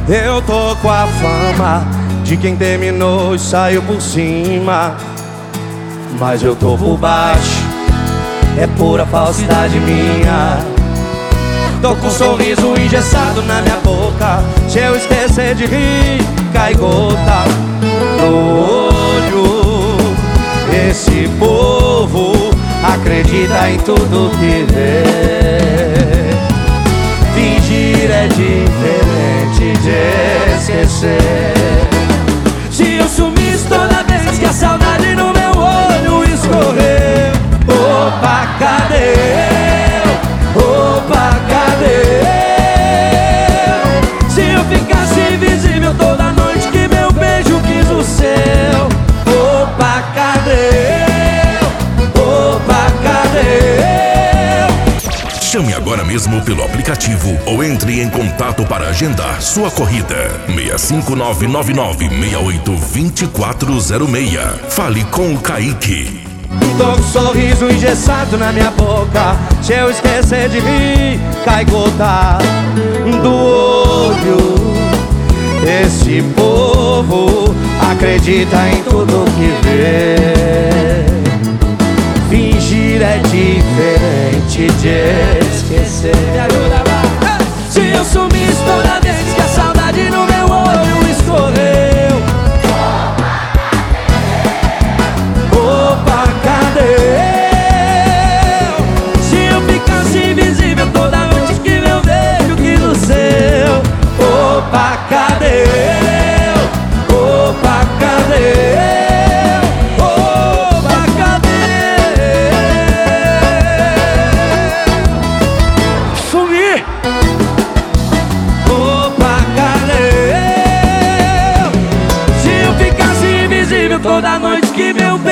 Eu tô com a fama de quem terminou e saiu por cima, mas eu tô por baixo, é pura falsidade minha. Tô com um sorriso engessado na minha boca, se eu esquecer de rir, cai gota no olho. Esse povo acredita em tudo que vê. Fingir é diferente de esquecer. Se eu sumisse toda vez que a saudade no meu olho escorreu, opa, cadê eu? Opa, cadê eu? Se eu ficasse invisível toda noite que meu beijo quis o seu, opa, cadê eu? Opa, cadê eu? Chame agora mesmo pelo aplicativo ou entre em contato para agendar sua corrida. 65999682406. Fale com o Kaique. Tô com um sorriso engessado na minha boca, se eu esquecer de rir, cai gota do olho. Esse povo acredita em tudo que vê. Fingir é diferente de esquecer. Me ajuda, vai. Se eu sumisse toda vez que a saudade no meu olho escorreu, opa, cadê eu? Se eu ficasse invisível toda noite que meu beijo quis o seu, opa, cadê eu? Opa, cadê eu? Toda noite que meu